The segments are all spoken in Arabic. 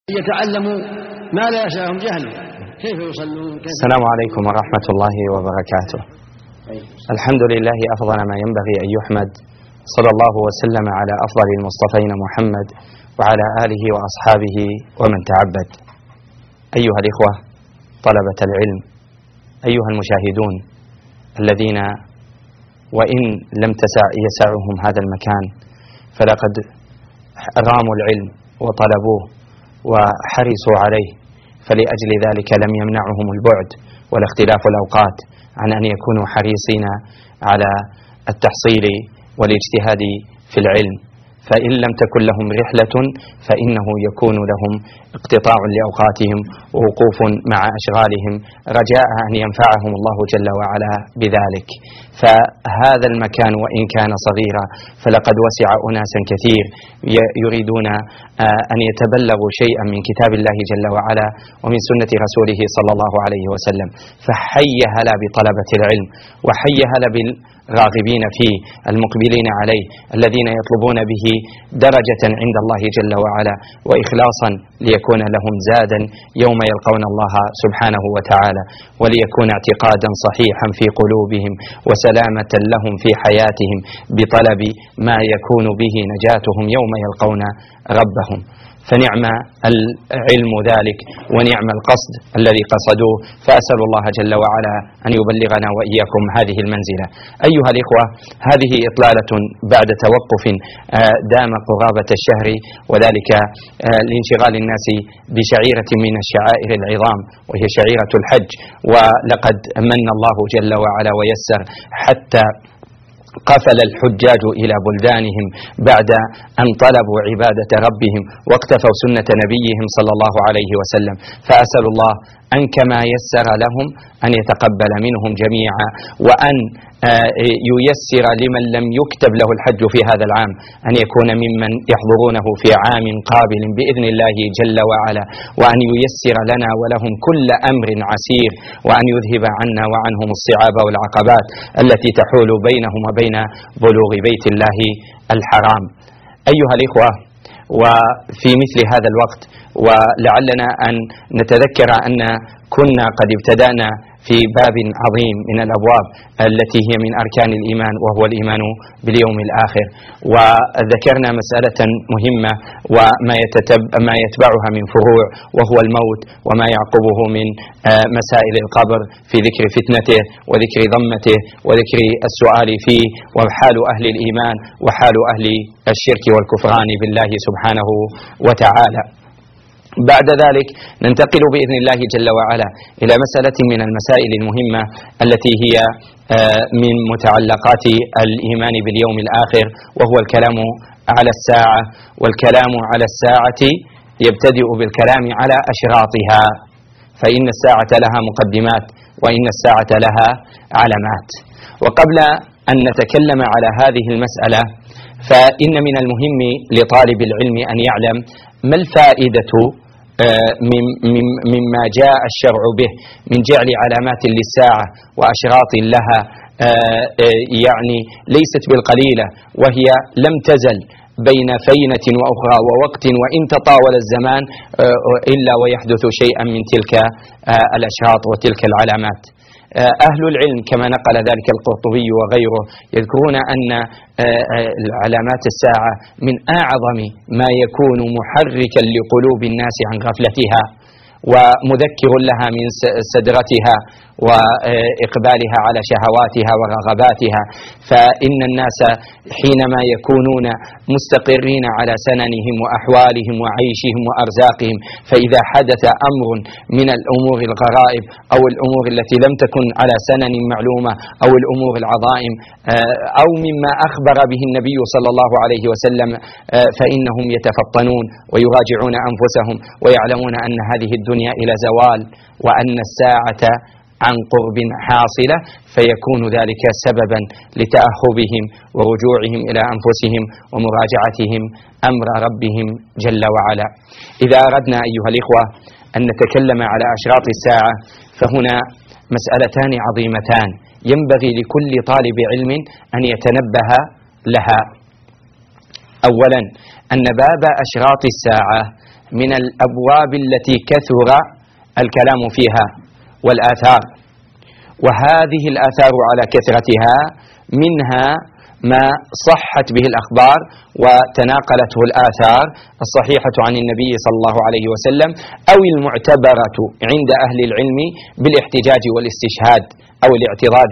يتعلموا ما لا يسعهم جهله كيف يصلون. السلام عليكم ورحمة الله وبركاته. الحمد لله أفضل ما ينبغي أن يحمد، صلى الله وسلم على أفضل المصطفين محمد وعلى آله وأصحابه ومن تعبد. أيها الإخوة طلبة العلم، أيها المشاهدون الذين وإن لم يسعهم هذا المكان فلقد راموا العلم وطلبوه وحرصوا عليه، فلأجل ذلك لم يمنعهم البعد ولا اختلاف الأوقات عن أن يكونوا حريصين على التحصيل والاجتهاد في العلم. فإن لم تكن لهم رحلة فإنه يكون لهم اقتطاع لأوقاتهم ووقوف مع أشغالهم رجاء أن ينفعهم الله جل وعلا بذلك. فهذا المكان وإن كان صغيرا فلقد وسع أناسا كثير يريدون أن يتبلغوا شيئا من كتاب الله جل وعلا ومن سنة رسوله صلى الله عليه وسلم. فحي هلا بطلبة العلم، وحي هلا بالراغبين فيه المقبلين عليه الذين يطلبون به درجة عند الله جل وعلا وإخلاصا ليكون لهم زادا يوم يلقون الله سبحانه وتعالى، وليكون اعتقادا صحيحا في قلوبهم وسلامة لهم في حياتهم بطلب ما يكون به نجاتهم يوم يلقون ربهم. فنعم العلم ذلك ونعم القصد الذي قصدوه، فأسأل الله جل وعلا أن يبلغنا وإياكم هذه المنزلة. أيها الإخوة، هذه إطلالة بعد توقف دام قرابة الشهر، وذلك لانشغال الناس بشعيرة من الشعائر العظام وهي شعيرة الحج، ولقد من الله جل وعلا ويسر حتى قفل الحجاج إلى بلدانهم بعد أن طلبوا عبادة ربهم واقتفوا سنة نبيهم صلى الله عليه وسلم. فأسأل الله أن كما يسر لهم أن يتقبل منهم جميعا، وأن ييسر لمن لم يكتب له الحج في هذا العام أن يكون ممن يحضرونه في عام قابل بإذن الله جل وعلا، وأن ييسر لنا ولهم كل أمر عسير، وأن يذهب عنا وعنهم الصعاب والعقبات التي تحول بينهم وبين بلوغ بيت الله الحرام. أيها الإخوة، وفي مثل هذا الوقت ولعلنا أن نتذكر أن كنا قد ابتدأنا في باب عظيم من الأبواب التي هي من أركان الإيمان، وهو الإيمان باليوم الآخر، وذكرنا مسألة مهمة وما يتبعها من فروع، وهو الموت وما يعقبه من مسائل القبر في ذكر فتنته وذكر ضمته وذكر السؤال فيه، وحال أهل الإيمان وحال أهل الشرك والكفران بالله سبحانه وتعالى. بعد ذلك ننتقل بإذن الله جل وعلا إلى مسألة من المسائل المهمة التي هي من متعلقات الإيمان باليوم الآخر، وهو الكلام على الساعة. والكلام على الساعة يبتدئ بالكلام على أشراطها، فإن الساعة لها مقدمات وإن الساعة لها علامات. وقبل أن نتكلم على هذه المسألة فإن من المهم لطالب العلم أن يعلم ما الفائدة مما جاء الشرع به من جعل علامات للساعة وأشراط لها، يعني ليست بالقليلة، وهي لم تزل بين فينة وأخرى ووقت وإن تطاول الزمان إلا ويحدث شيئا من تلك الأشراط وتلك العلامات. أهل العلم كما نقل ذلك القرطبي وغيره يذكرون أن علامات الساعة من أعظم ما يكون محركا لقلوب الناس عن غفلتها ومذكر لها من سدرتها وإقبالها على شهواتها ورغباتها. فإن الناس حينما يكونون مستقرين على سننهم وأحوالهم وعيشهم وأرزاقهم، فإذا حدث أمر من الأمور الغرائب أو الأمور التي لم تكن على سنن معلومة أو الأمور العظائم أو مما أخبر به النبي صلى الله عليه وسلم، فإنهم يتفطنون ويراجعون أنفسهم ويعلمون أن هذه الدنيا إلى زوال وأن الساعة عن قرب حاصلة، فيكون ذلك سببا لتأهبهم ورجوعهم إلى أنفسهم ومراجعتهم أمر ربهم جل وعلا. إذا أردنا أيها الإخوة أن نتكلم على أشراط الساعة فهنا مسألتان عظيمتان ينبغي لكل طالب علم أن يتنبه لها. أولا أن باب أشراط الساعة من الأبواب التي كثر الكلام فيها والآثار، وهذه الآثار على كثرتها منها ما صحت به الأخبار وتناقلته الآثار الصحيحة عن النبي صلى الله عليه وسلم، أو المعتبرة عند أهل العلم بالاحتجاج والاستشهاد أو الاعتراض،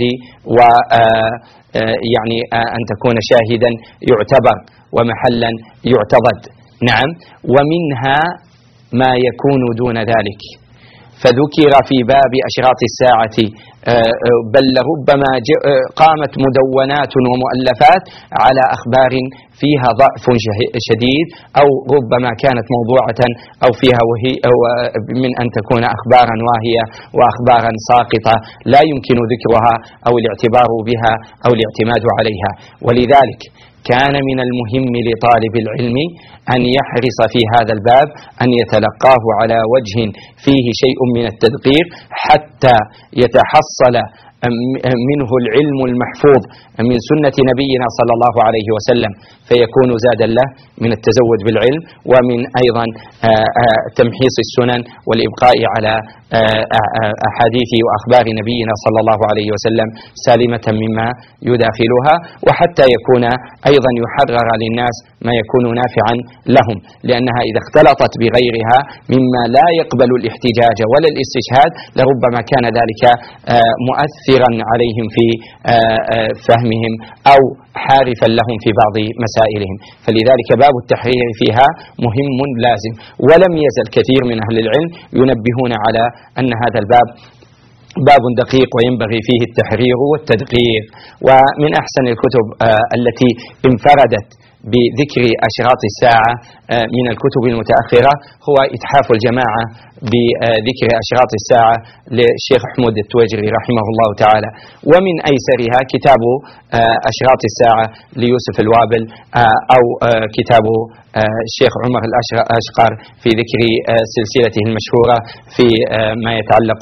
ويعني أن تكون شاهدا يعتبر ومحلا يعتضد. نعم، ومنها ما يكون دون ذلك، فذكر في باب أشراط الساعة بل ربما قامت مدونات ومؤلفات على أخبار فيها ضعف شديد، أو ربما كانت موضوعة أو فيها من أن تكون أخبارا واهية وأخبارا ساقطة لا يمكن ذكرها أو الاعتبار بها أو الاعتماد عليها. ولذلك كان من المهم لطالب العلم أن يحرص في هذا الباب أن يتلقاه على وجه فيه شيء من التدقيق حتى يتحصل منه العلم المحفوظ من سنة نبينا صلى الله عليه وسلم، فيكون زادا له من التزود بالعلم، ومن أيضا تمحيص السنن والإبقاء على أحاديث وأخبار نبينا صلى الله عليه وسلم سالمة مما يداخلها، وحتى يكون أيضا يحرر للناس ما يكون نافعا لهم، لأنها إذا اختلطت بغيرها مما لا يقبل الاحتجاج ولا الاستشهاد لربما كان ذلك مؤثرا عليهم في فهمهم أو حارفا لهم في بعض مسائلهم. فلذلك باب التحرير فيها مهم لازم، ولم يزل كثير من أهل العلم ينبهون على أن هذا الباب باب دقيق وينبغي فيه التحرير والتدقيق. ومن أحسن الكتب التي انفردت بذكر أشراط الساعة من الكتب المتأخرة هو إتحاف الجماعة بذكر أشراط الساعة للشيخ حمود التويجري رحمه الله تعالى، ومن أيسرها كتاب أشراط الساعة ليوسف الوابل، أو كتاب الشيخ عمر الأشقر في ذكر سلسلته المشهورة في ما يتعلق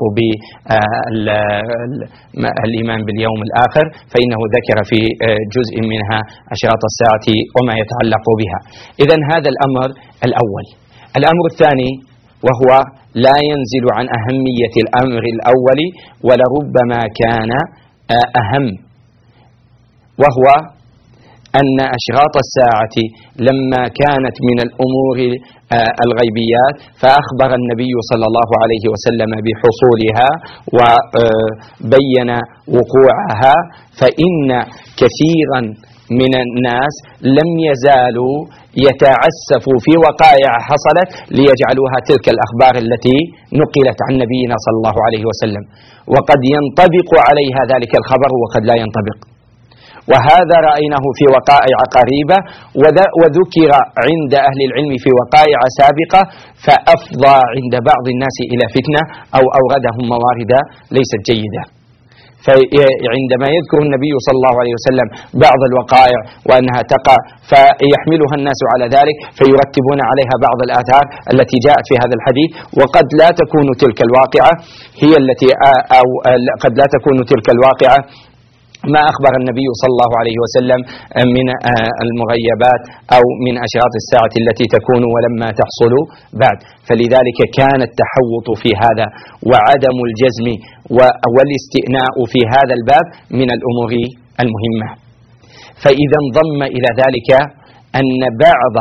بالإيمان باليوم الآخر، فإنه ذكر في جزء منها أشراط الساعة وما يتعلق بها. إذن هذا الأمر الأول. الأمر الثاني وهو لا ينزل عن أهمية الأمر الأول ولربما كان أهم، وهو أن أشراط الساعة لما كانت من الأمور الغيبيات فأخبر النبي صلى الله عليه وسلم بحصولها وبين وقوعها، فإن كثيرا من الناس لم يزالوا يتعسفوا في وقائع حصلت ليجعلوها تلك الأخبار التي نقلت عن نبينا صلى الله عليه وسلم، وقد ينطبق عليها ذلك الخبر وقد لا ينطبق. وهذا رأيناه في وقائع قريبة وذكر عند أهل العلم في وقائع سابقة، فأفضى عند بعض الناس إلى فتنة أو أوردهم موارد ليست جيدة. فعندما يذكر النبي صلى الله عليه وسلم بعض الوقائع وأنها تقع فيحملها الناس على ذلك فيرتبون عليها بعض الآثار التي جاءت في هذا الحديث، وقد لا تكون تلك الواقعة هي التي أو قد لا تكون تلك الواقعة ما أخبر النبي صلى الله عليه وسلم من المغيبات أو من أشراط الساعة التي تكون ولما تحصل بعد. فلذلك كان التحوط في هذا وعدم الجزم والاستئناء في هذا الباب من الأمور المهمة. فإذا انضم إلى ذلك أن بعض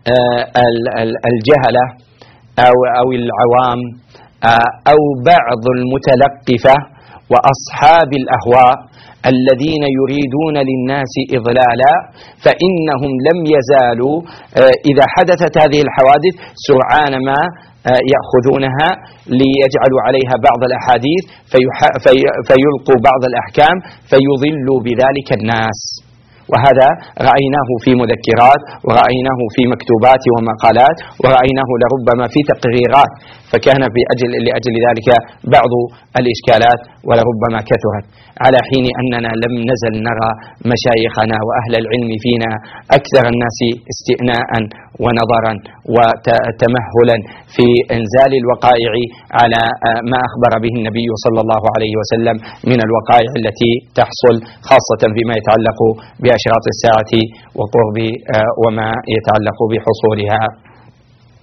الجهلة أو العوام أو بعض المتلقفة وأصحاب الأهواء الذين يريدون للناس إضلالا، فإنهم لم يزالوا إذا حدثت هذه الحوادث سرعان ما يأخذونها ليجعلوا عليها بعض الأحاديث فيلقوا بعض الأحكام فيضلوا بذلك الناس. وهذا رأيناه في مذكرات ورأيناه في مكتوبات ومقالات ورأيناه لربما في تقريرات، فكان لأجل ذلك بعض الإشكالات ولربما كثرت، على حين أننا لم نزل نرى مشايخنا وأهل العلم فينا أكثر الناس استئناء ونظرا وتمهلا في إنزال الوقائع على ما أخبر به النبي صلى الله عليه وسلم من الوقائع التي تحصل، خاصة فيما يتعلق بأشراط الساعة وقرب وما يتعلق بحصولها.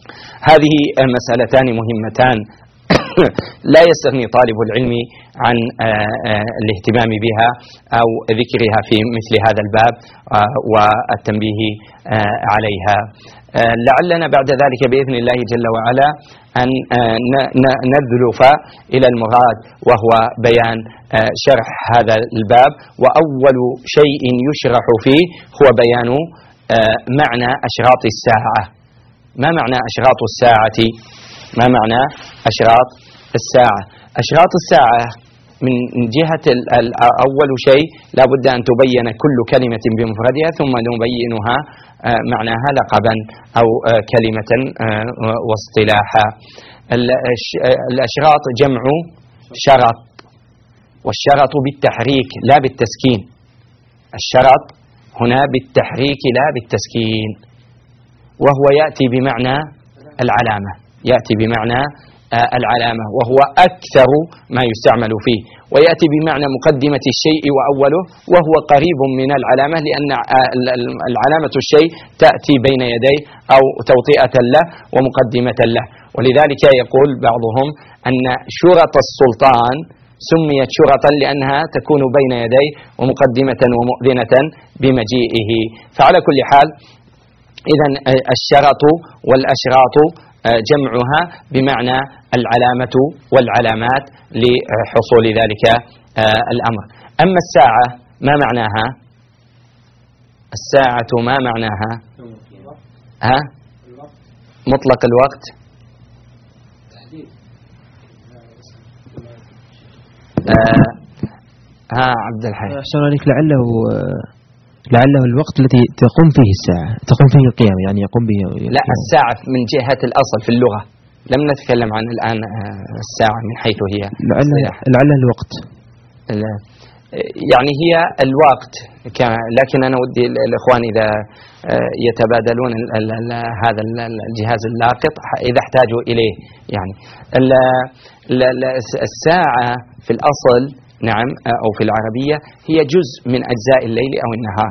هذه مسألتان مهمتان لا يستغني طالب العلم عن الاهتمام بها أو ذكرها في مثل هذا الباب والتنبيه عليها. لعلنا بعد ذلك بإذن الله جل وعلا أن نذلف إلى المراد، وهو بيان شرح هذا الباب. وأول شيء يشرح فيه هو بيان معنى أشراط الساعة. ما معنى أشراط الساعة؟ ما معنى أشراط الساعة؟ أشراط الساعة من جهة أول شيء لا بد أن تبين كل كلمة بمفردها، ثم نبينها معناها لقبا أو كلمة واصطلاحا. الأشراط جمع شرط، والشرط بالتحريك لا بالتسكين. الشرط هنا بالتحريك لا بالتسكين، وهو يأتي بمعنى العلامة، يأتي بمعنى العلامة، وهو أكثر ما يستعمل فيه، ويأتي بمعنى مقدمة الشيء وأوله، وهو قريب من العلامة، لأن العلامة الشيء تأتي بين يديه أو توطئة له ومقدمة له. ولذلك يقول بعضهم أن شرط السلطان سميت شرطا لأنها تكون بين يديه ومقدمة ومؤذنة بمجيئه. فعلى كل حال إذن الشرط والأشراط جمعها بمعنى العلامة والعلامات لحصول ذلك الأمر. أما الساعة ما معناها؟ الساعة ما معناها؟ مطلق الوقت. عبد الحي أحسن عليك. لعله الوقت الذي تقوم فيه الساعة، تقوم فيه القيام، يعني يقوم به. لا، الساعة من جهة الأصل في اللغة، لم نتكلم عن الآن الساعة من حيث هي لعل الوقت، يعني هي الوقت. لكن أنا ودي الإخوان إذا يتبادلون هذا الجهاز اللاقط إذا احتاجوا إليه. يعني الساعة في الأصل نعم أو في العربية هي جزء من أجزاء الليل أو النهار،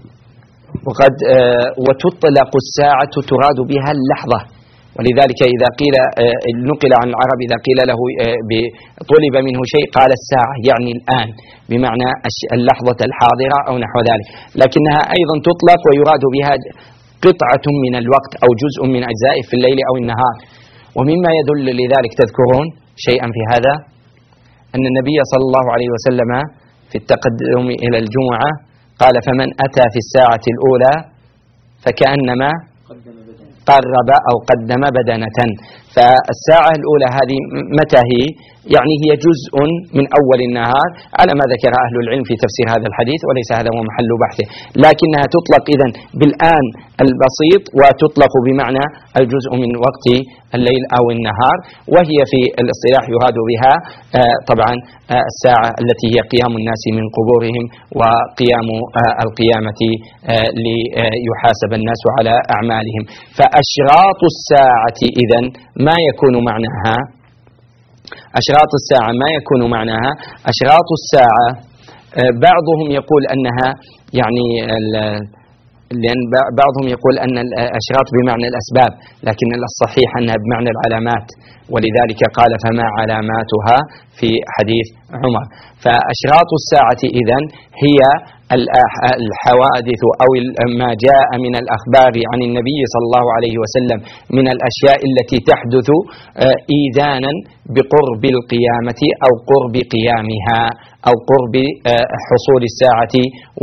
وتطلق الساعة تراد بها اللحظة. ولذلك إذا قيل نقل عن العرب إذا قيل له طلب منه شيء قال الساعة، يعني الآن، بمعنى اللحظة الحاضرة أو نحو ذلك. لكنها أيضا تطلق ويراد بها قطعة من الوقت أو جزء من أجزائه في الليل أو النهار. ومما يدل لذلك تذكرون شيئا في هذا أن النبي صلى الله عليه وسلم في التقدم إلى الجمعة قال: فمن أتى في الساعة الأولى فكأنما قرب أو قدم بدنة. فالساعة الأولى هذه متى هي؟ يعني هي جزء من أول النهار على ما ذكر أهل العلم في تفسير هذا الحديث، وليس هذا هو محل بحثه، لكنها تطلق إذن بالآن البسيط، وتطلق بمعنى الجزء من وقت الليل أو النهار. وهي في الاصطلاح يراد بها طبعا الساعة التي هي قيام الناس من قبورهم وقيام القيامة ليحاسب الناس على أعمالهم. فأشراط الساعة إذن ما يكون معناها؟ أشراط الساعة ما يكون معناها؟ أشراط الساعة بعضهم يقول أنها يعني لأن بعضهم يقول أن الأشراط بمعنى الأسباب، لكن الصحيح أنها بمعنى العلامات، ولذلك قال: فما علاماتها في حديث عمر. فأشراط الساعة إذن هي الحوادث أو ما جاء من الأخبار عن النبي صلى الله عليه وسلم من الأشياء التي تحدث إيذانا بقرب القيامة أو قرب قيامها أو قرب حصول الساعة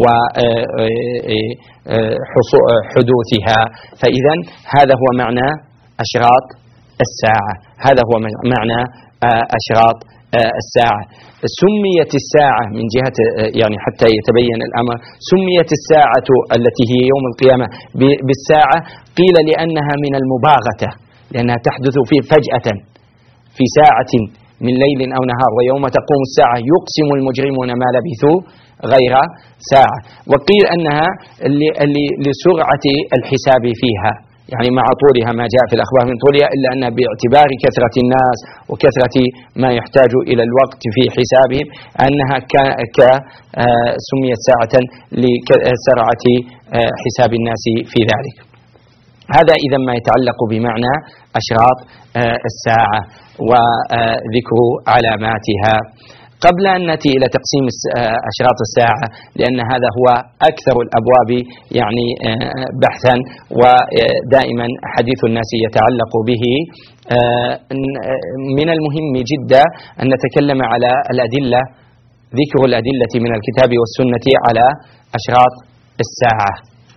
وحدوثها. فإذا هذا هو معنى أشراط الساعة، هذا هو معنى أشراط الساعة. سميت الساعة من جهة يعني حتى يتبين الأمر، سميت الساعة التي هي يوم القيامة بالساعة، قيل لأنها من المباغتة، لأنها تحدث فجأة في ساعة من ليل أو نهار، ويوم تقوم الساعة يقسم المجرمون ما لبثوا غير ساعة. وقيل أنها لسرعة الحساب فيها، يعني مع طولها ما جاء في الأخبار من طولها، إلا أن باعتبار كثرة الناس وكثرة ما يحتاج إلى الوقت في حسابهم أنها سميت ساعة لسرعة حساب الناس في ذلك. هذا إذا ما يتعلق بمعنى أشراط الساعة وذكر علاماتها. قبل أن نأتي إلى تقسيم أشراط الساعة، لأن هذا هو أكثر الأبواب يعني بحثا ودائما حديث الناس يتعلق به، من المهم جدا أن نتكلم على الأدلة، ذكر الأدلة من الكتاب والسنة على أشراط الساعة.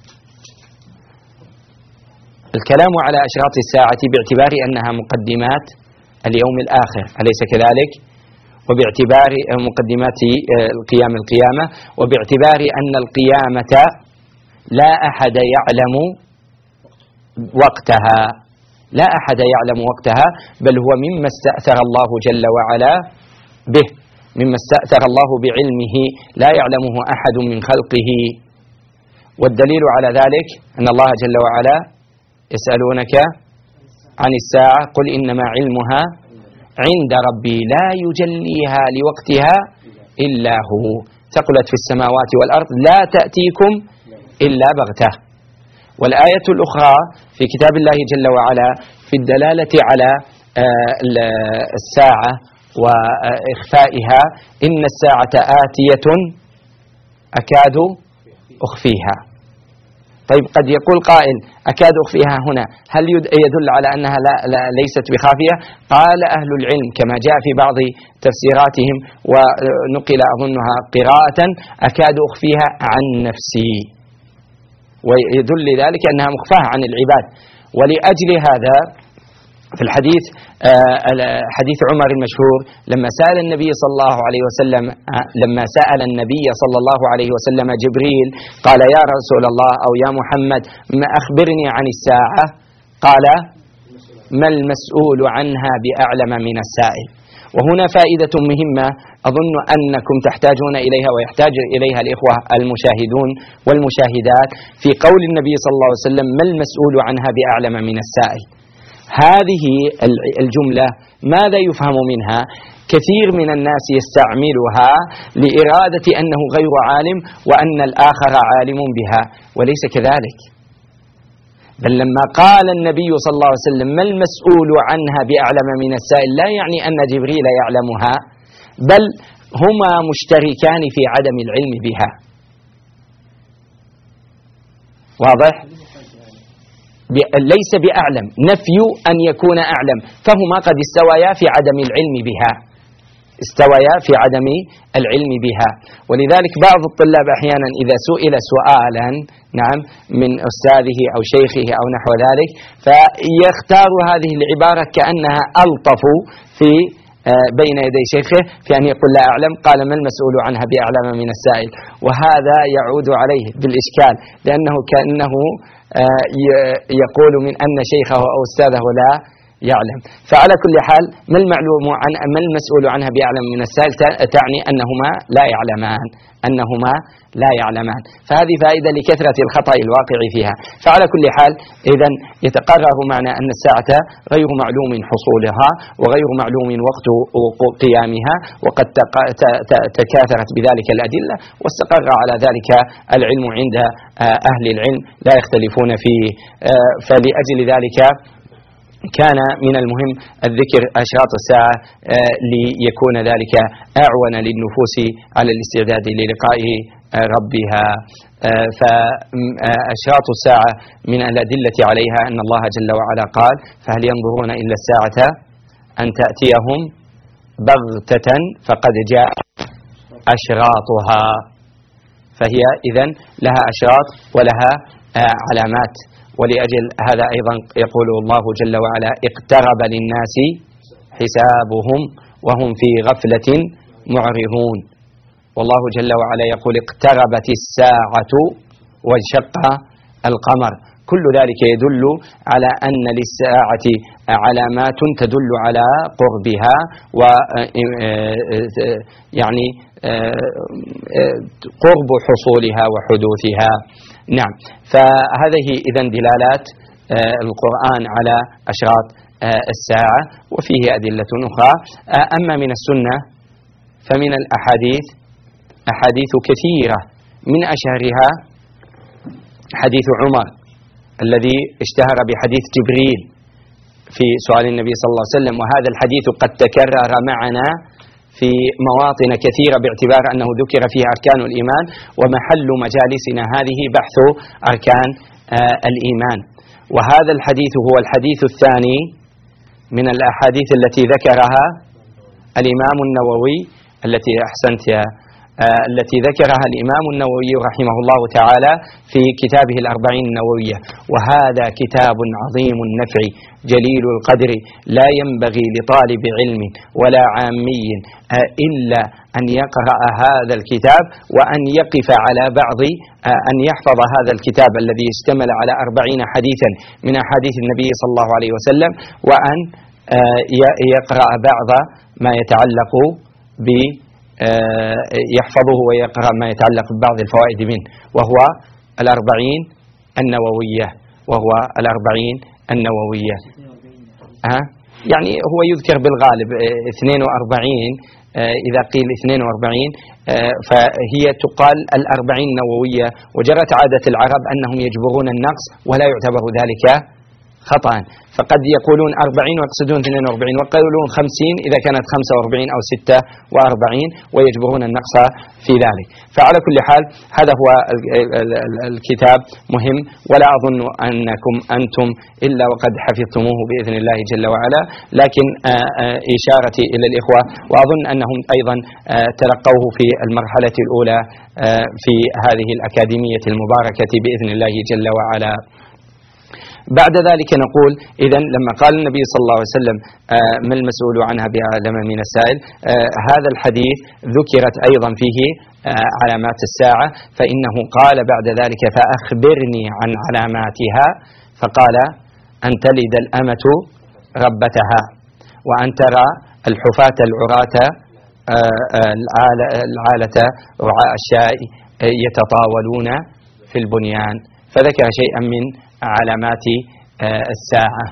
الكلام على أشراط الساعة باعتبار أنها مقدمات اليوم الآخر، أليس كذلك؟ وباعتبار مقدمات القيامة، وباعتبار أن القيامة لا أحد يعلم وقتها، لا أحد يعلم وقتها، بل هو مما استأثر الله جل وعلا به، مما استأثر الله بعلمه لا يعلمه أحد من خلقه. والدليل على ذلك أن الله جل وعلا يسألونك عن الساعة قل إنما علمها عند ربي لا يجليها لوقتها إلا هو، ثقلت في السماوات والأرض لا تأتيكم إلا بغتة. والآية الأخرى في كتاب الله جل وعلا في الدلالة على الساعة وإخفائها: إن الساعة آتية أكاد أخفيها. طيب قد يقول قائل: أكاد أخفيها هنا هل يدل على أنها ليست بخافية؟ قال أهل العلم كما جاء في بعض تفسيراتهم ونقل أظنها قراءة: أكاد أخفيها عن نفسي، ويدل ذلك أنها مخفاة عن العباد. ولأجل هذا في الحديث حديث عمر المشهور لما سأل النبي صلى الله عليه وسلم، لما سأل النبي صلى الله عليه وسلم جبريل قال: يا رسول الله أو يا محمد ما أخبرني عن الساعة، قال: ما المسؤول عنها بأعلم من السائل. وهنا فائدة مهمة أظن أنكم تحتاجون إليها ويحتاج إليها الإخوة المشاهدون والمشاهدات في قول النبي صلى الله عليه وسلم: ما المسؤول عنها بأعلم من السائل. هذه الجملة ماذا يفهم منها؟ كثير من الناس يستعملها لإرادة أنه غير عالم وأن الآخر عالم بها، وليس كذلك. بل لما قال النبي صلى الله عليه وسلم: ما المسؤول عنها بأعلم من السائل، لا يعني أن جبريل يعلمها، بل هما مشتركان في عدم العلم بها. واضح؟ ليس بأعلم، نفي أن يكون أعلم، فهما قد استويا في عدم العلم بها، استويا في عدم العلم بها. ولذلك بعض الطلاب أحيانا إذا سئل سؤالا نعم من أستاذه أو شيخه أو نحو ذلك فيختار هذه العبارة كأنها ألطف في بين يدي شيخه في أن يقول لا أعلم، قال: ما المسؤول عنها بأعلم من السائل. وهذا يعود عليه بالإشكال، لأنه كأنه يقول من أن شيخه أو أستاذه لا يعلم. فعلى كل حال ما المسؤول عنها بأعلم من السائل تعني أنهما لا يعلمان، فهذه فائدة لكثرة الخطأ الواقع فيها. فعلى كل حال إذن يتقرر معنى أن الساعة غير معلوم حصولها وغير معلوم وقت قيامها، وقد تكاثرت بذلك الأدلة واستقر على ذلك العلم عند أهل العلم لا يختلفون فيه. فلأجل ذلك كان من المهم الذكر أشراط الساعة ليكون ذلك أعون للنفوس على الاستعداد للقاء ربها. فأشراط الساعة من الأدلة عليها أن الله جل وعلا قال: فهل ينظرون إلا الساعة أن تأتيهم بغتة فقد جاء أشراطها. فهي إذن لها أشراط ولها علامات. ولأجل هذا أيضا يقول الله جل وعلا: اقترب للناس حسابهم وهم في غفلة معرضون. والله جل وعلا يقول: اقتربت الساعة وانشق القمر. كل ذلك يدل على أن للساعة علامات تدل على قربها يعني قرب حصولها وحدوثها. نعم، فهذه إذن دلالات القرآن على أشراط الساعة، وفيه أدلة أخرى. أما من السنة فمن الأحاديث أحاديث كثيرة، من أشهرها حديث عمر الذي اشتهر بحديث جبريل في سؤال النبي صلى الله عليه وسلم، وهذا الحديث قد تكرر معنا في مواطن كثيرة باعتبار أنه ذكر فيه أركان الإيمان، ومحل مجالسنا هذه بحث أركان الإيمان. وهذا الحديث هو الحديث الثاني من الأحاديث التي ذكرها الإمام النووي، التي أحسنت التي ذكرها الإمام النووي رحمه الله تعالى في كتابه الأربعين النووية. وهذا كتاب عظيم النفع جليل القدر، لا ينبغي لطالب علم ولا عامي إلا أن يقرأ هذا الكتاب، وأن يقف على بعض أن يحفظ هذا الكتاب الذي اشتمل على 40 حديثا من أحاديث النبي صلى الله عليه وسلم، وأن يقرأ بعض ما يتعلق ب يحفظه ويقرأ ما يتعلق ببعض الفوائد منه، وهو الأربعين النووية. يعني هو يذكر بالغالب 42، إذا قيل 42 فهي تقال الأربعين النووية. وجرت عادة العرب أنهم يجبرون النقص ولا يعتبر ذلك خطأ، فقد يقولون 40 ويقصدون 42، ويقولون 50 إذا كانت 45 أو 46 ويجبرون النقص في ذلك. فعلى كل حال هذا هو الكتاب مهم، ولا أظن أنكم أنتم إلا وقد حفظتموه بإذن الله جل وعلا، لكن إشارتي إلى الإخوة، وأظن أنهم أيضا تلقوه في المرحلة الأولى في هذه الأكاديمية المباركة بإذن الله جل وعلا. بعد ذلك نقول إذن لما قال النبي صلى الله عليه وسلم ما المسؤول عنها بأعلم من السائل، هذا الحديث ذكرت أيضا فيه علامات الساعة، فإنه قال بعد ذلك فأخبرني عن علاماتها، فقال أن تلد الأمة ربتها، وأن ترى الحفاة العراة العالة رعاء الشاء يتطاولون في البنيان، فذكر شيئا من علامات الساعة.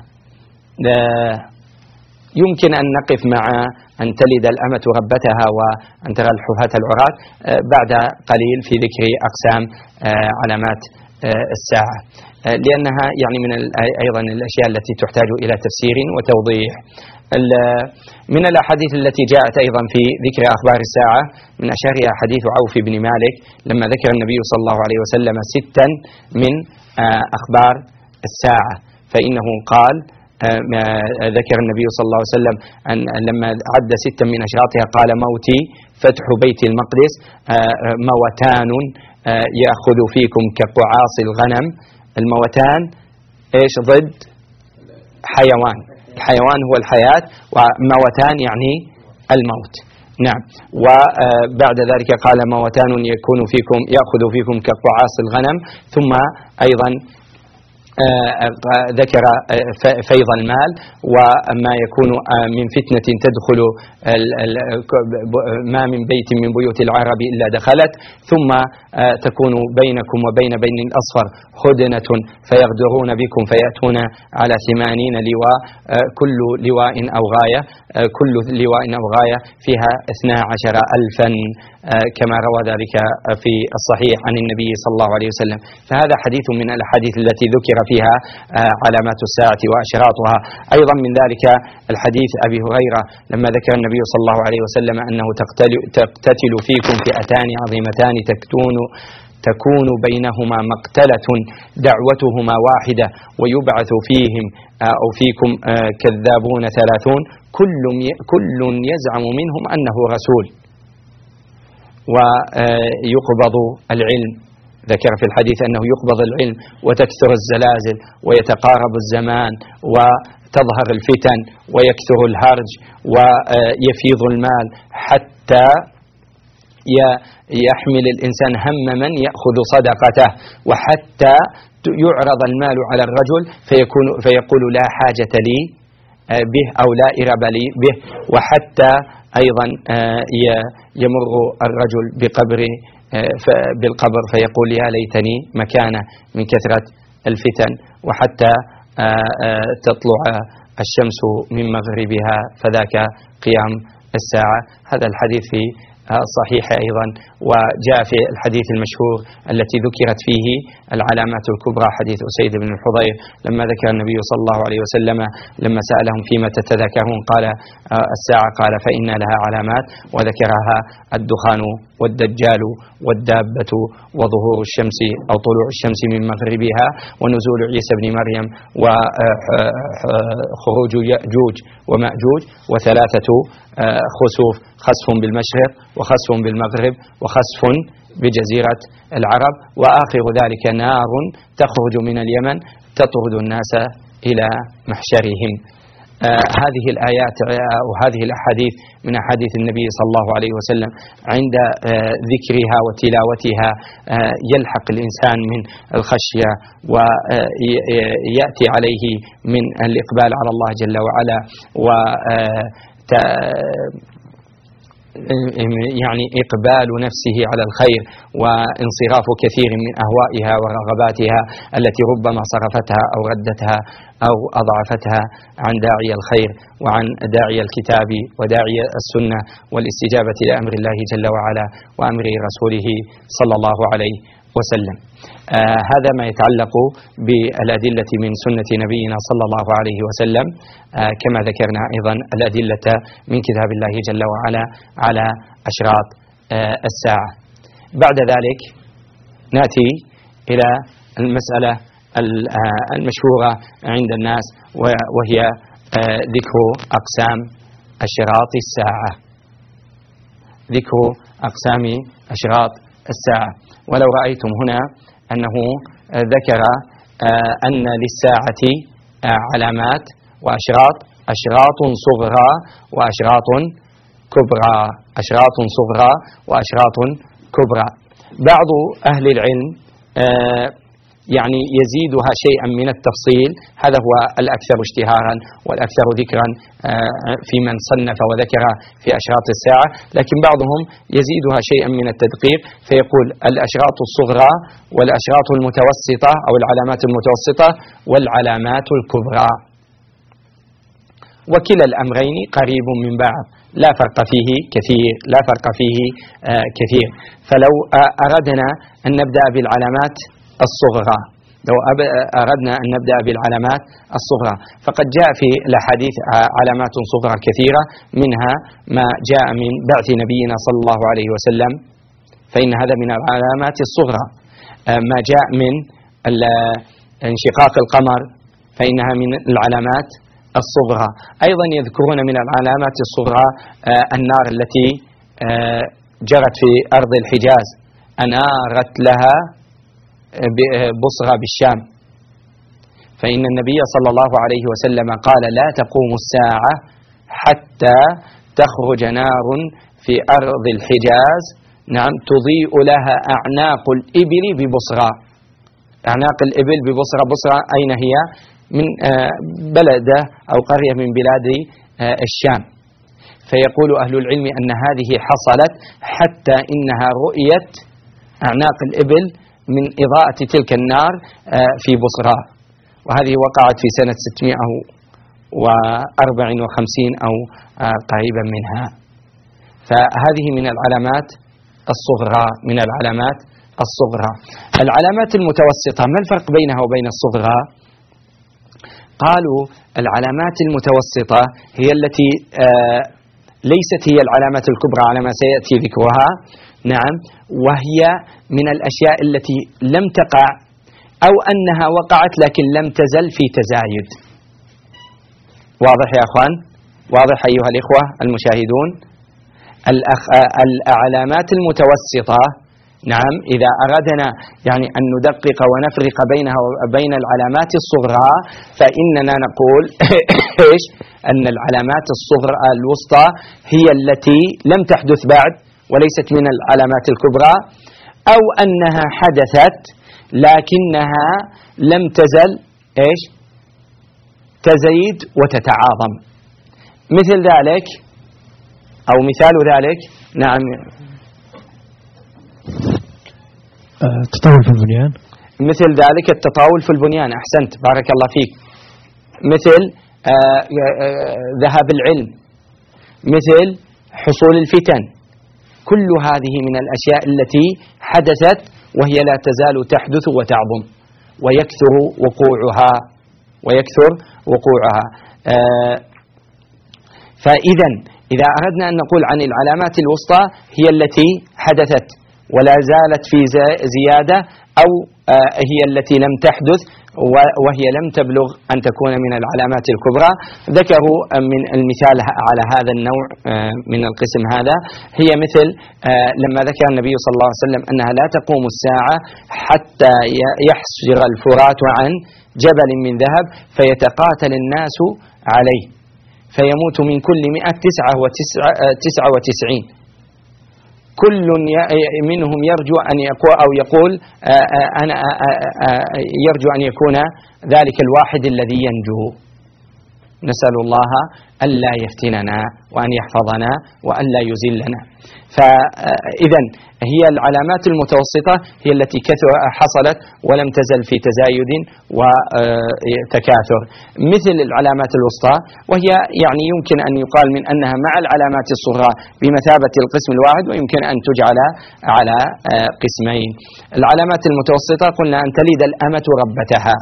يمكن أن نقف مع أن تلد الأمة ربتها وأن ترى الحفاة العراة بعد قليل في ذكر أقسام علامات الساعة، لأنها يعني من أيضا الأشياء التي تحتاج إلى تفسير وتوضيح. من الأحاديث التي جاءت أيضا في ذكر أخبار الساعة من أشهرها حديث عوف بن مالك لما ذكر النبي صلى الله عليه وسلم 6 من أخبار الساعة، فإنه قال ذكر النبي صلى الله عليه وسلم أن لما عد 6 من أشراطها قال موتي، فتح بيت المقدس، موتان يأخذ فيكم كقعاص الغنم. الموتان إيش ضد حيوان، الحيوان هو الحياة، وموتان يعني الموت. نعم. وبعد ذلك قال موتان يكون فيكم يأخذ فيكم كقعاص الغنم، ثم أيضا ذكر فيض المال وما يكون من فتنة تدخل ما من بيت من بيوت العرب إلا دخلت، ثم تكون بينكم وبين بني الأصفر هدنة فيغدرون بكم فيأتون على 80 لواء، كل لواء أو غاية، كل لواء أو غاية فيها 12,000 كما روى ذلك في الصحيح عن النبي صلى الله عليه وسلم. فهذا حديث من الأحاديث التي ذكر فيها علامات الساعة وأشراطها. أيضا من ذلك الحديث أبي هريرة لما ذكر النبي صلى الله عليه وسلم أنه تقتتل فيكم فئتان عظيمتان تكون بينهما مقتلة دعوتهما واحدة ويبعث فيهم أو فيكم كذابون 30 كل يزعم منهم أنه رسول، ويقبض العلم. ذكر في الحديث أنه يقبض العلم وتكثر الزلازل ويتقارب الزمان وتظهر الفتن ويكثر الهرج ويفيض المال حتى يحمل الإنسان هم من يأخذ صدقته، وحتى يعرض المال على الرجل فيقول لا حاجة لي به أو لا إرب لي به، وحتى أيضا يمر الرجل بالقبر فيقول يا ليتني مكانه من كثرة الفتن، وحتى تطلع الشمس من مغربها فذاك قيام الساعة. هذا الحديث في الصحيحة أيضا. وجاء في الحديث المشهور التي ذكرت فيه العلامات الكبرى حديث أسيد بن الحضير لما ذكر النبي صلى الله عليه وسلم لما سألهم فيما تتذاكرون قال الساعة، قال فإن لها علامات، وذكرها الدخان والدجال والدابة وظهور الشمس أو طلوع الشمس من مغربها ونزول عيسى بن مريم وخروج يأجوج ومأجوج وثلاثة خسوف، خسف بالمشرق وخسف بالمغرب وخسف بجزيرة العرب، وآخر ذلك نار تخرج من اليمن تطرد الناس إلى محشرهم. هذه الآيات وهذه الأحاديث من أحاديث النبي صلى الله عليه وسلم عند ذكرها وتلاوتها يلحق الإنسان من الخشية ويأتي عليه من الإقبال على الله جل وعلا يعني إقبال نفسه على الخير وانصراف كثير من أهوائها ورغباتها التي ربما صرفتها أو ردتها أو أضعفتها عن داعي الخير وعن داعي الكتاب وداعي السنة والاستجابة لأمر الله جل وعلا وأمر رسوله صلى الله عليه وسلم. هذا ما يتعلق بالأدلة من سنة نبينا صلى الله عليه وسلم، كما ذكرنا أيضا الأدلة من كتاب الله جل وعلا على أشراط الساعة. بعد ذلك نأتي إلى المسألة المشهورة عند الناس وهي ذكر أقسام أشراط الساعة، ذكر أقسام أشراط الساعة. ولو رأيتم هنا أنه ذكر أن للساعة علامات وأشراط، أشراط صغرى وأشراط كبرى، أشراط صغرى وأشراط كبرى. بعض أهل العلم يعني يزيدها شيئا من التفصيل، هذا هو الأكثر اشتهارا والأكثر ذكرا في من صنف وذكر في أشراط الساعة، لكن بعضهم يزيدها شيئا من التدقيق فيقول الأشراط الصغرى والأشراط المتوسطة أو العلامات المتوسطة والعلامات الكبرى، وكلا الأمرين قريب من بعض لا فرق فيه كثير، لا فرق فيه كثير. فلو أردنا أن نبدأ بالعلامات الصغرى، لو أردنا أن نبدأ بالعلامات الصغرى فقد جاء في الأحاديث علامات صغرى كثيرة، منها ما جاء من بعث نبينا صلى الله عليه وسلم فإن هذا من العلامات الصغرى، ما جاء من انشقاق القمر فإنها من العلامات الصغرى. أيضا يذكرون من العلامات الصغرى النار التي جرت في أرض الحجاز، أنارت لها بصرى بالشام، فإن النبي صلى الله عليه وسلم قال لا تقوم الساعة حتى تخرج نار في أرض الحجاز، نعم، تضيء لها أعناق الإبل ببصرى، أعناق الإبل ببصرى. بصرى أين هي؟ من بلدة أو قرية من بلاد الشام. فيقول أهل العلم أن هذه حصلت حتى إنها رؤيت أعناق الإبل من إضاءة تلك النار في بصرى، وهذه وقعت في سنة 654 أو قريبا منها. فهذه من العلامات الصغرى، من العلامات الصغرى. العلامات المتوسطة ما الفرق بينها وبين الصغرى؟ قالوا العلامات المتوسطة هي التي ليست هي العلامات الكبرى على ما سيأتي ذكرها، نعم، وهي من الأشياء التي لم تقع أو أنها وقعت لكن لم تزل في تزايد. واضح يا أخوان؟ واضح أيها الإخوة المشاهدون؟ العلامات المتوسطة، نعم، إذا أردنا يعني أن ندقق ونفرق بينها وبين العلامات الصغرى فإننا نقول إيش؟ أن العلامات الصغرى الوسطى هي التي لم تحدث بعد وليست من العلامات الكبرى، أو أنها حدثت لكنها لم تزل إيش؟ تزيد وتتعاظم. مثل ذلك أو مثال ذلك، نعم، التطاول في البنيان، مثل ذلك التطاول في البنيان، أحسنت بارك الله فيك. مثل ذهاب العلم، مثل حصول الفتن، كل هذه من الأشياء التي حدثت وهي لا تزال تحدث وتعظم ويكثر وقوعها. فإذا إذا أردنا أن نقول عن العلامات الوسطى هي التي حدثت ولا زالت في زيادة، أو هي التي لم تحدث وهي لم تبلغ أن تكون من العلامات الكبرى. ذكروا من المثال على هذا النوع من القسم هذا هي مثل لما ذكر النبي صلى الله عليه وسلم أنها لا تقوم الساعة حتى يحشر الفرات عن جبل من ذهب فيتقاتل الناس عليه فيموت من كل 199 كل منهم يرجو أن يقول أنا يرجو أن يكون ذلك الواحد الذي ينجو. نسأل الله ألا يفتننا وأن يحفظنا وألا يزلنا. فإذا هي العلامات المتوسطة هي التي حصلت ولم تزل في تزايد وتكاثر مثل العلامات الوسطى، وهي يعني يمكن أن يقال من أنها مع العلامات الصغرى بمثابة القسم الواحد، ويمكن أن تجعل على قسمين. العلامات المتوسطة قلنا أن تلد الأمة ربتها،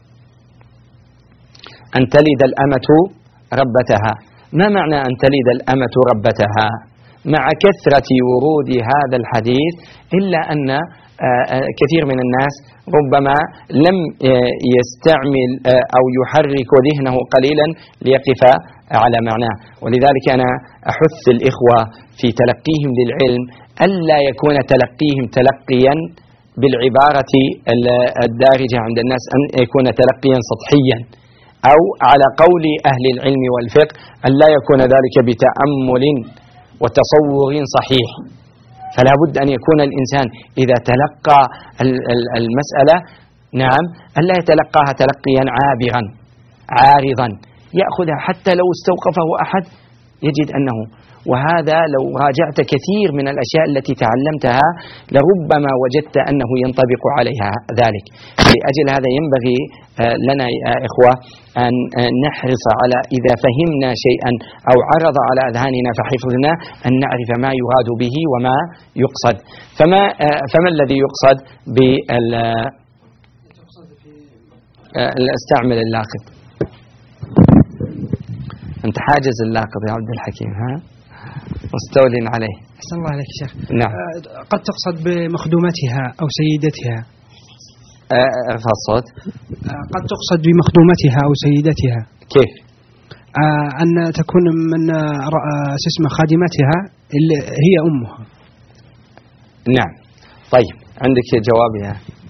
أن تلد الأمة ربتها. ما معنى أن تلد الأمة ربتها؟ مع كثرة ورود هذا الحديث إلا أن كثير من الناس ربما لم يستعمل أو يحرك ذهنه قليلا ليقف على معناه. ولذلك أنا أحث الإخوة في تلقيهم للعلم ألا يكون تلقيهم تلقيا بالعبارة الدارجة عند الناس، أن يكون تلقيا سطحيا، أو على قول أهل العلم والفقه أن لا يكون ذلك بتأمل وتصور صحيح. فلا بد أن يكون الإنسان إذا تلقى المسألة نعم أن لا يتلقاها تلقيا عابرا عارضا يأخذها حتى لو استوقفه أحد يجد أنه. وهذا لو راجعت كثير من الأشياء التي تعلمتها لربما وجدت أنه ينطبق عليها ذلك. لأجل هذا ينبغي لنا يا إخوة أن نحرص على إذا فهمنا شيئا أو عرض على أذهاننا فحفظنا أن نعرف ما يراد به وما يقصد. فما الذي يقصد استعمل اللاقط. أنت حاجز اللاقط يا عبد الحكيم، ها مستول عليه. أحسن الله عليك شيخ. نعم. قد تقصد بمخدومتها أو سيدتها. ارفع الصوت. قد تقصد بمخدومتها أو سيدتها. كيف؟ أن تكون من اسم خادمتها اللي هي أمها. نعم. طيب عندك جوابها.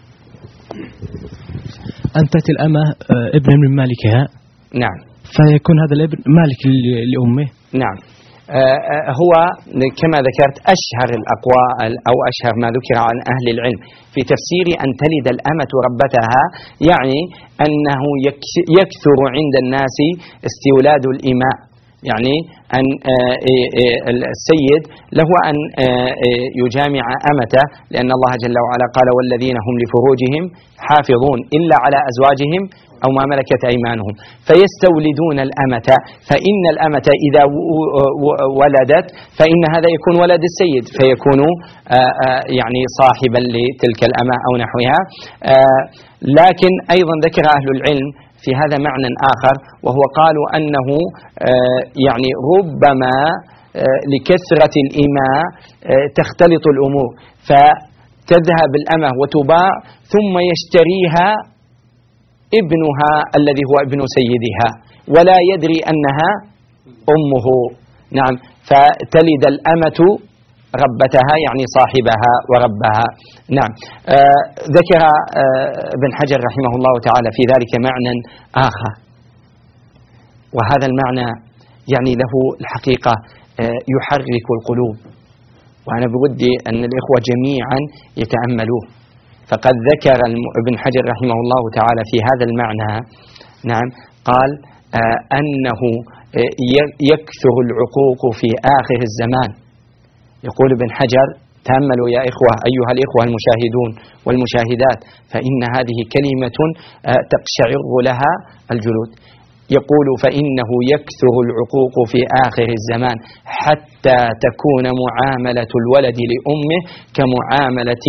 أن تأتي الأمة ابن من مالكها. نعم. فيكون هذا الابن مالك لأمه. نعم. هو كما ذكرت أشهر الأقوال أو أشهر ما ذكر عن أهل العلم في تفسير أن تلد الأمة ربتها، يعني أنه يكثر عند الناس استولاد الإماء، يعني أن السيد له أن يجامع أمته، لأن الله جل وعلا قال والذين هم لفروجهم حافظون إلا على أزواجهم أو ما ملكت أيمانهم، فيستولدون الأمة. فإن الأمة إذا ولدت فإن هذا يكون ولد السيد فيكون يعني صاحبا لتلك الأمة أو نحوها. لكن أيضا ذكر أهل العلم في هذا معنى آخر، وهو قالوا أنه يعني ربما لكثرة الإماء تختلط الأمور فتذهب الأمة وتباع ثم يشتريها ابنها الذي هو ابن سيدها ولا يدري أنها أمه. نعم. فتلد الأمة ربتها يعني صاحبها وربها. نعم. ذكر ابن حجر رحمه الله تعالى في ذلك معنى آخر، وهذا المعنى يعني له الحقيقة يحرك القلوب، وأنا بودي أن الإخوة جميعا يتأملوه. فقد ذكر ابن حجر رحمه الله تعالى في هذا المعنى نعم قال أنه يكثر العقوق في آخر الزمان. يقول ابن حجر تأملوا يا إخوة أيها الإخوة المشاهدون والمشاهدات، فإن هذه كلمة تقشعر لها الجلود. يقول فإنه يكثر العقوق في آخر الزمان حتى تكون معاملة الولد لأمه كمعاملة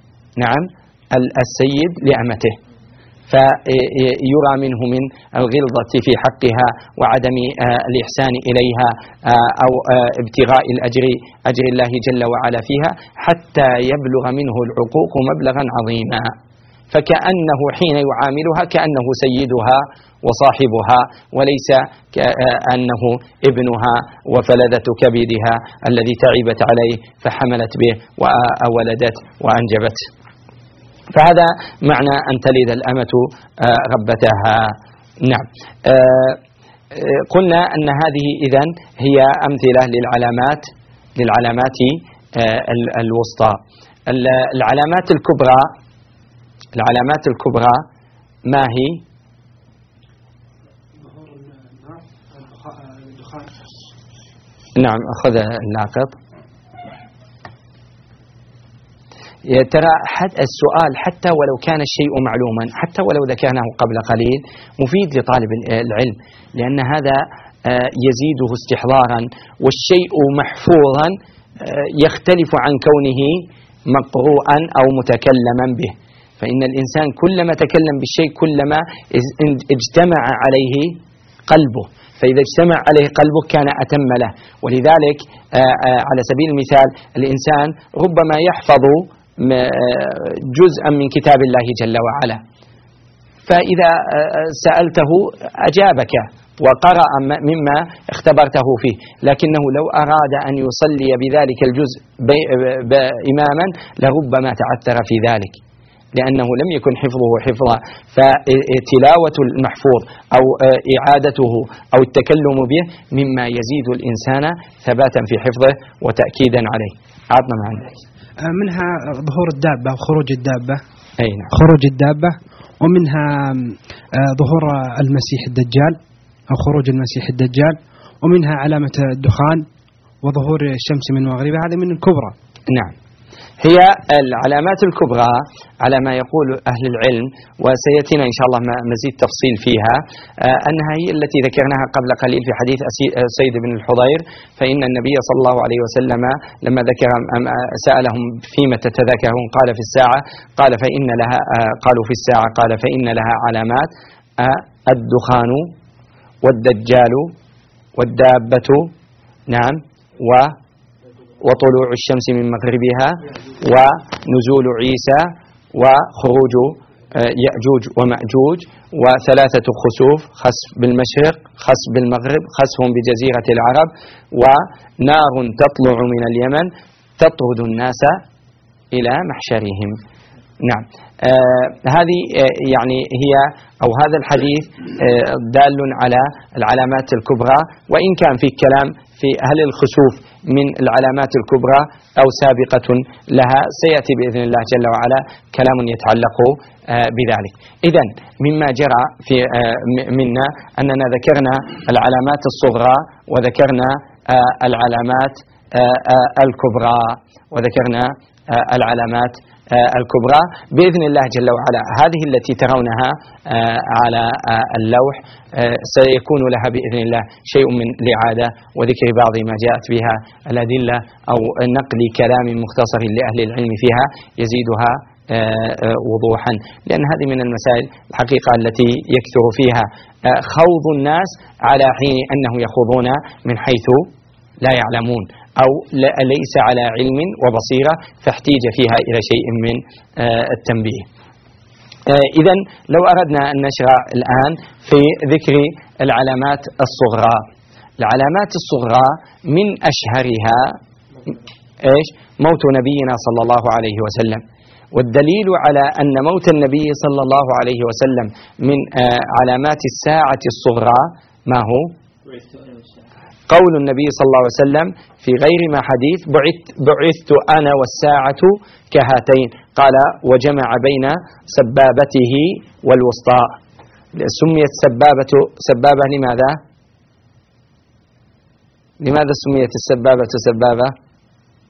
السيد لأمته، فيرى منه من الغلظة في حقها وعدم الإحسان إليها أو ابتغاء أجر الله جل وعلا فيها، حتى يبلغ منه العقوق مبلغا عظيما، فكأنه حين يعاملها كأنه سيدها وصاحبها، وليس كأنه ابنها وفلذة كبدها الذي تعبت عليه فحملت به وولدت وأنجبت. فهذا معنى أن تلد الأمة ربتها. نعم. قلنا أن هذه إذن هي أمثلة للعلامات الوسطى. العلامات الكبرى ما هي؟ نعم، أخذ الناقض. ترى السؤال حتى ولو كان الشيء معلوما، حتى ولو ذكرناه قبل قليل، مفيد لطالب العلم، لأن هذا يزيده استحضارا، والشيء محفوظا يختلف عن كونه مقروءا أو متكلما به. فإن الإنسان كلما تكلم بالشيء كلما اجتمع عليه قلبه، فإذا اجتمع عليه قلبه كان أتم له. ولذلك على سبيل المثال الإنسان ربما يحفظ جزءا من كتاب الله جل وعلا، فإذا سألته أجابك وقرأ مما اختبرته فيه، لكنه لو أراد أن يصلي بذلك الجزء إماما لربما تعثر في ذلك، لأنه لم يكن حفظه حفظا. فتلاوة المحفوظ أو إعادته أو التكلم به مما يزيد الإنسان ثباتا في حفظه وتأكيدا عليه. عطنا ما عندك. منها ظهور الدابة وخروج الدابة. أي نعم. خروج الدابة، ومنها ظهور المسيح الدجال أو خروج المسيح الدجال، ومنها علامة الدخان وظهور الشمس من مغربها، هذه من الكبرى. نعم، هي العلامات الكبرى على ما يقول أهل العلم، وسيأتينا إن شاء الله مزيد تفصيل فيها، أنها هي التي ذكرناها قبل قليل في حديث سيد بن الحضير، فإن النبي صلى الله عليه وسلم لما ذكر سألهم فيما تتذكرون قال في الساعة، قال فإن لها، قالوا في الساعة، قال فإن لها علامات: الدخان والدجال والدابة، نعم، وطلوع الشمس من مغربها، ونزول عيسى، وخروج يأجوج ومأجوج، وثلاثة خسوف: خسف بالمشرق، خسف بالمغرب، خسف بجزيرة العرب، ونار تطلع من اليمن تطرد الناس إلى محشرهم. نعم، هذه يعني هي أو هذا الحديث دال على العلامات الكبرى، وإن كان في كلام في هل الخسوف من العلامات الكبرى أو سابقة لها، سيأتي بإذن الله جل وعلا كلام يتعلق بذلك. إذن مما جرى في منا أننا ذكرنا العلامات الصغرى وذكرنا العلامات الكبرى الكبرى بإذن الله جل وعلا. هذه التي ترونها على اللوح سيكون لها بإذن الله شيء من الإعادة وذكر بعض ما جاءت بها الأدلة، أو نقل كلام مختصر لأهل العلم فيها يزيدها وضوحا، لأن هذه من المسائل الحقيقة التي يكثر فيها خوض الناس على حين أنه يخوضون من حيث لا يعلمون أو ليس على علم وبصيرة، فاحتيج فيها إلى شيء من التنبيه. إذن لو أردنا أن نشرع الآن في ذكر العلامات الصغرى، العلامات الصغرى من أشهرها موت نبينا صلى الله عليه وسلم. والدليل على أن موت النبي صلى الله عليه وسلم من علامات الساعة الصغرى ما هو؟ قول النبي صلى الله عليه وسلم في غير ما حديث: بعثت أنا والساعة كهاتين، قال وجمع بين سبابته والوسطى. سميت سبابة لماذا؟ لماذا سميت السبابة سبابة؟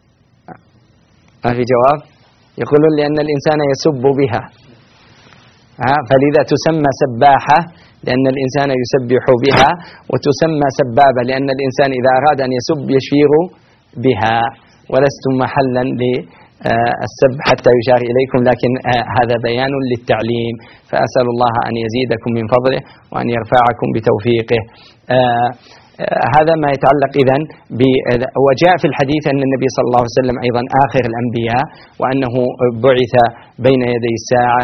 ما في جواب؟ يقولون لأن الإنسان يسب بها، فلذا تسمى سباحة لأن الإنسان يسبح بها، وتسمى سبابة لأن الإنسان إذا أراد أن يسب يشير بها. ولستم محلا للسب حتى يشار إليكم، لكن هذا بيان للتعليم، فأسأل الله أن يزيدكم من فضله وأن يرفعكم بتوفيقه. هذا ما يتعلق إذن وجاء في الحديث أن النبي صلى الله عليه وسلم أيضا آخر الأنبياء، وأنه بعث بين يدي الساعة،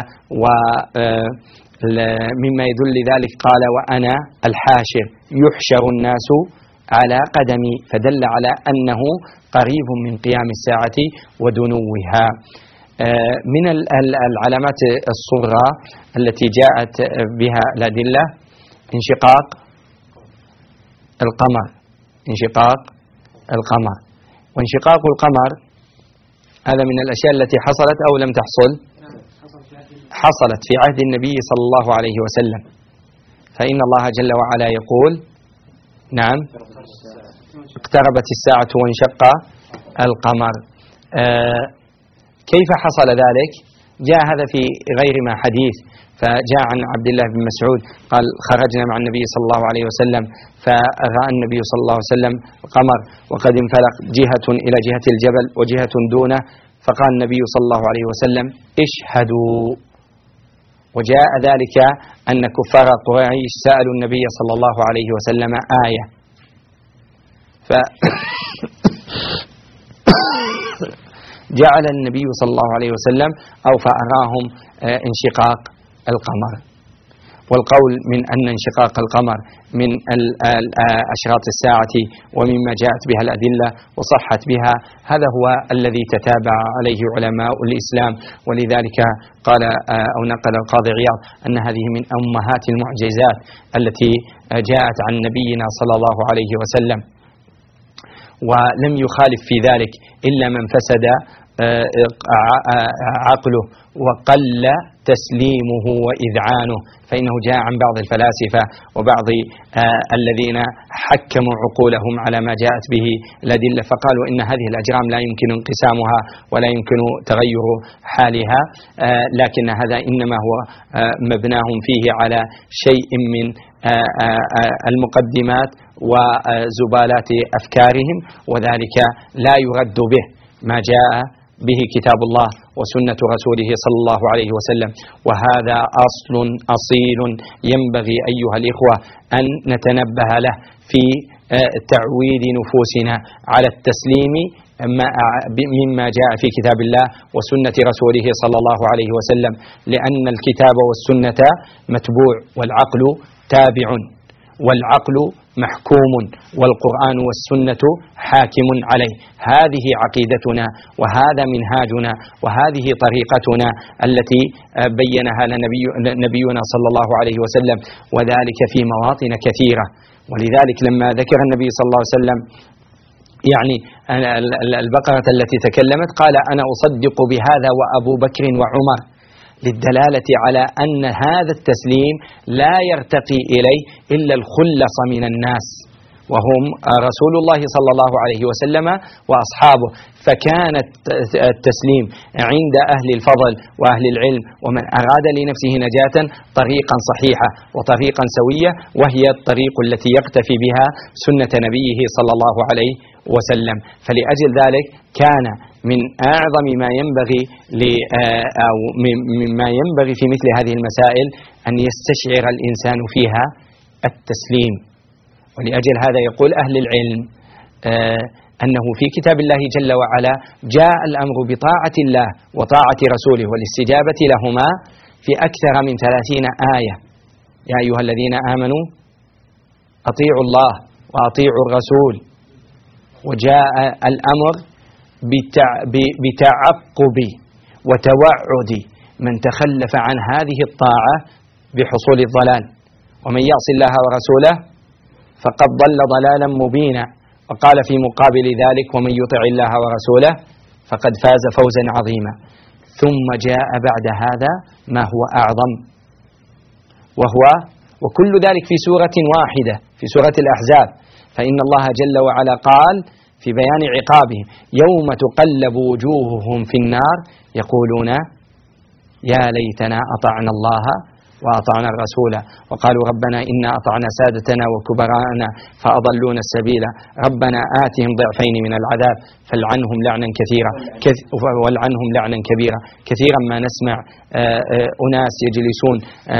ومما يدل ذلك قال وأنا الحاشر يحشر الناس على قدمي، فدل على أنه قريب من قيام الساعة ودنوها. من العلامات الصغرى التي جاءت بها الأدلة انشقاق القمر، وانشقاق القمر هذا من الأشياء التي حصلت أو لم تحصل؟ حصلت في عهد النبي صلى الله عليه وسلم، فإن الله جل وعلا يقول نعم اقتربت الساعة وانشق القمر. كيف حصل ذلك؟ جاء هذا في غير ما حديث، فجاء عن عبد الله بن مسعود قال خرجنا مع النبي صلى الله عليه وسلم فرأى النبي صلى الله عليه وسلم القمر وقد انفلق جهة إلى جهة الجبل وجهة دونه، فقال النبي صلى الله عليه وسلم اشهدوا. وجاء ذلك أن كفار قريش سألوا النبي صلى الله عليه وسلم آية، جعل النبي صلى الله عليه وسلم أو فأراهم انشقاق القمر. والقول من أن انشقاق القمر من أشراط الساعة ومما جاءت بها الأدلة وصحت بها، هذا هو الذي تتابع عليه علماء الإسلام. ولذلك قال أو نقل القاضي عياض أن هذه من أمهات المعجزات التي جاءت عن نبينا صلى الله عليه وسلم، ولم يخالف في ذلك إلا من فسد عقله وقل تسليمه وإذعانه، فإنه جاء عن بعض الفلاسفة وبعض الذين حكموا عقولهم على ما جاءت به الأدلة، فقالوا إن هذه الأجرام لا يمكن انقسامها ولا يمكن تغير حالها، لكن هذا إنما هو مبناهم فيه على شيء من المقدمات وزبالات أفكارهم، وذلك لا يرد به ما جاء به كتاب الله وسنة رسوله صلى الله عليه وسلم. وهذا أصل أصيل ينبغي أيها الإخوة أن نتنبه له في تعويد نفوسنا على التسليم مما جاء في كتاب الله وسنة رسوله صلى الله عليه وسلم، لأن الكتاب والسنة متبوع والعقل تابع، والعقل محكوم والقرآن والسنة حاكم عليه. هذه عقيدتنا وهذا منهاجنا وهذه طريقتنا التي بينها نبينا صلى الله عليه وسلم، وذلك في مواطن كثيرة. ولذلك لما ذكر النبي صلى الله عليه وسلم يعني البقرة التي تكلمت قال أنا أصدق بهذا وأبو بكر وعمر، للدلالة على أن هذا التسليم لا يرتقي إليه إلا الخلص من الناس، وهم رسول الله صلى الله عليه وسلم وأصحابه. فكان التسليم عند أهل الفضل وأهل العلم ومن أراد لنفسه نجاة طريقا صحيحة وطريقا سوية، وهي الطريق التي يقتفي بها سنة نبيه صلى الله عليه وسلم. فلأجل ذلك كان من أعظم ما ينبغي أو مما ينبغي في مثل هذه المسائل أن يستشعر الإنسان فيها التسليم. ولأجل هذا يقول أهل العلم أنه في كتاب الله جل وعلا جاء الأمر بطاعة الله وطاعة رسوله والاستجابة لهما في أكثر من 30 آية. يا أيها الذين آمنوا أطيعوا الله وأطيعوا الرسول. وجاء الأمر بتعقب وتوعد من تخلف عن هذه الطاعة بحصول الضلال، ومن يعص الله ورسوله فقد ضل ضلالا مبينا. وقال في مقابل ذلك ومن يطع الله ورسوله فقد فاز فوزا عظيما. ثم جاء بعد هذا ما هو أعظم، وكل ذلك في سورة واحدة في سورة الأحزاب. فإن الله جل وعلا قال في بيان عقابهم يوم تقلب وجوههم في النار يقولون يا ليتنا أطعنا الله وأطعنا الرسول وقالوا ربنا إنا أطعنا سادتنا وكبراءنا فأضلونا السبيل ربنا آتهم ضعفين من العذاب فالعنهم لعنا كثيرا والعنهم لعنا كبيرا. كثيرا ما نسمع أناس يجلسون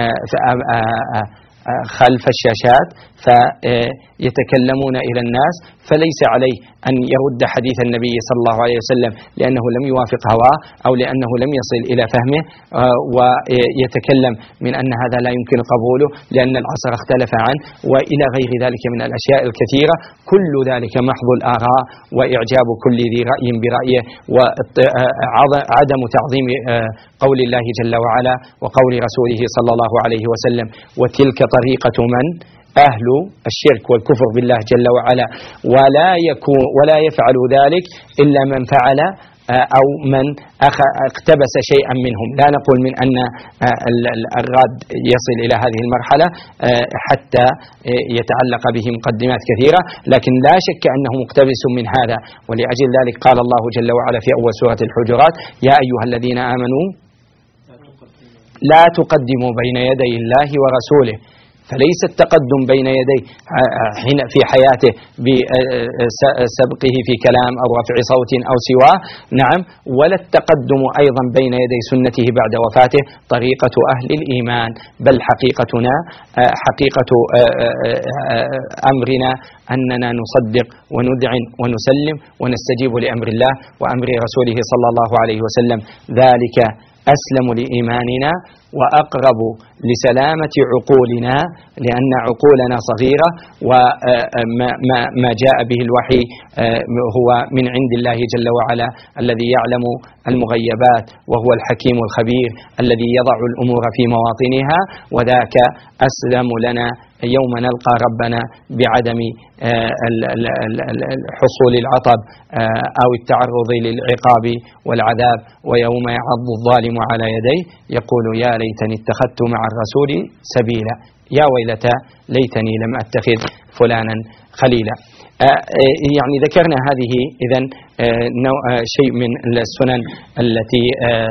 خلف الشاشات فيتكلمون إلى الناس، فليس عليه أن يرد حديث النبي صلى الله عليه وسلم لأنه لم يوافق هواه أو لأنه لم يصل إلى فهمه، ويتكلم من أن هذا لا يمكن قبوله لأن العصر اختلف عنه وإلى غير ذلك من الأشياء الكثيرة. كل ذلك محض الآراء وإعجاب كل ذي رأي برأيه وعدم تعظيم قول الله جل وعلا وقول رسوله صلى الله عليه وسلم. وتلك طريقة من أهل الشرك والكفر بالله جل وعلا، ولا يفعل ذلك إلا من فعل أو من اقتبس شيئا منهم. لا نقول من أن الراد يصل إلى هذه المرحلة حتى يتعلق به مقدمات كثيرة، لكن لا شك أنه مقتبس من هذا. ولأجل ذلك قال الله جل وعلا في أول سورة الحجرات: يا أيها الذين آمنوا لا تقدموا بين يدي الله ورسوله. فليس التقدم بين يديه حين في حياته بسبقه في كلام أو رفع صوت أو سواه، نعم، ولا التقدم أيضا بين يدي سنته بعد وفاته طريقة أهل الإيمان، بل حقيقتنا حقيقة أمرنا أننا نصدق وندعن ونسلم ونستجيب لأمر الله وأمر رسوله صلى الله عليه وسلم. ذلك أسلم لإيماننا وأقرب لسلامة عقولنا، لأن عقولنا صغيرة وما جاء به الوحي هو من عند الله جل وعلا الذي يعلم المغيبات وهو الحكيم الخبير الذي يضع الأمور في مواطنها. وذاك أسلم لنا يوم نلقى ربنا بعدم حصول العطب أو التعرض للعقاب والعذاب. ويوم يعض الظالم على يديه يقول يا ليتني اتخذت مع الرسول سبيلا، يا ويلتى ليتني لم أتخذ فلانا خليلا. يعني ذكرنا هذه إذن شيء من السنن التي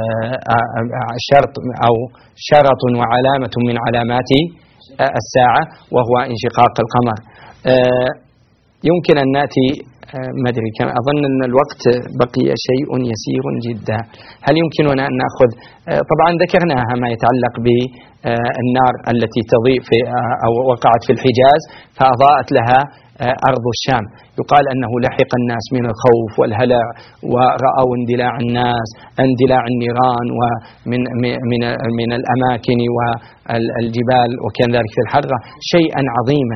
شرط وعلامة من علامات الساعة وهو انشقاق القمر. يمكن أن نأتي ما أدري كم، أظن أن الوقت بقي شيء يسير جدا. هل يمكننا أن نأخذ طبعا ذكرناها ما يتعلق بالنار التي تضيء أو وقعت في الحجاز فأضاءت لها أرض الشام. يقال أنه لحق الناس من الخوف والهلع ورأوا اندلاع الناس، اندلاع النيران من الأماكن والجبال، وكان ذلك في الحرة شيئا عظيما.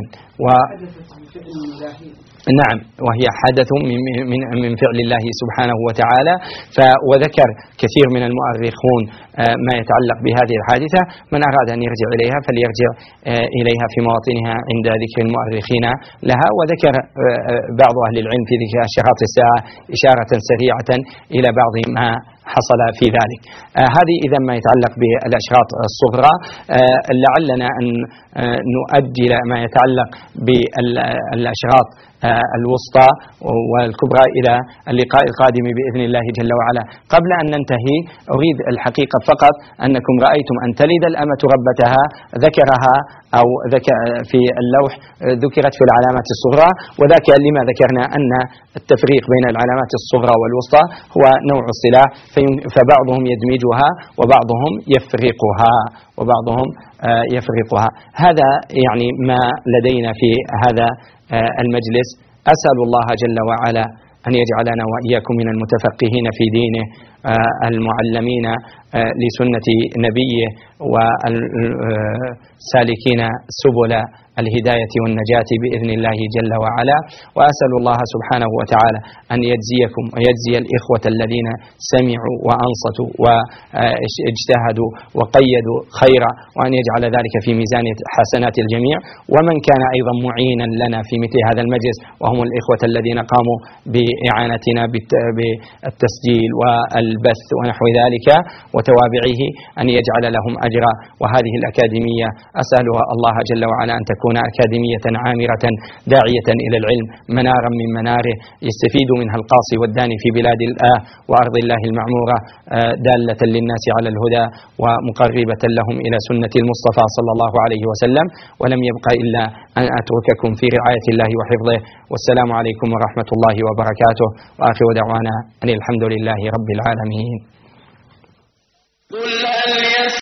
نعم، وهي حدث من فعل الله سبحانه وتعالى. وذكر كثير من المؤرخون ما يتعلق بهذه الحادثة. من أراد أن يرجع إليها فليرجع إليها في مواطنها عند ذكر المؤرخين لها. وذكر بعض أهل العلم في ذكر أشراط الساعة إشارة سريعة إلى بعض ما حصل في ذلك. هذه إذا ما يتعلق بالأشراط الصغرى. لعلنا أن نؤجل ما يتعلق بالأشراط الوسطى والكبرى إلى اللقاء القادم بإذن الله جل وعلا. قبل أن ننتهي أريد الحقيقة فقط أنكم رأيتم أن تلد الأمة ربتها، ذكرها أو في اللوح ذكرت في العلامات الصغرى، وذاك لما ذكرنا أن التفريق بين العلامات الصغرى والوسطى هو نوع الصلاح، فبعضهم يدمجها وبعضهم يفرقها. هذا يعني ما لدينا في هذا المجلس. أسأل الله جل وعلا أن يجعلنا وإياكم من المتفقهين في دينه المعلمين لسنة نبيه والسالكين سبل الهداية والنجاة بإذن الله جل وعلا. وأسأل الله سبحانه وتعالى أن يجزيكم ويجزي الإخوة الذين سمعوا وأنصتوا واجتهدوا وقيدوا خيرا، وأن يجعل ذلك في ميزان حسنات الجميع. ومن كان أيضا معينا لنا في مثل هذا المجلس وهم الإخوة الذين قاموا بإعانتنا بالتسجيل البث ونحو ذلك وتوابعه أن يجعل لهم أجرا. وهذه الأكاديمية أسألها الله جل وعلا أن تكون أكاديمية عامرة داعية إلى العلم منارا من مناره يستفيد منها القاصي والداني في بلاد الله وأرض الله المعمورة، دالة للناس على الهدى ومقربة لهم إلى سنة المصطفى صلى الله عليه وسلم. ولم يبق إلا أن أترككم في رعاية الله وحفظه، والسلام عليكم ورحمة الله وبركاته، وآخر دعوانا أن الحمد لله رب العالمين.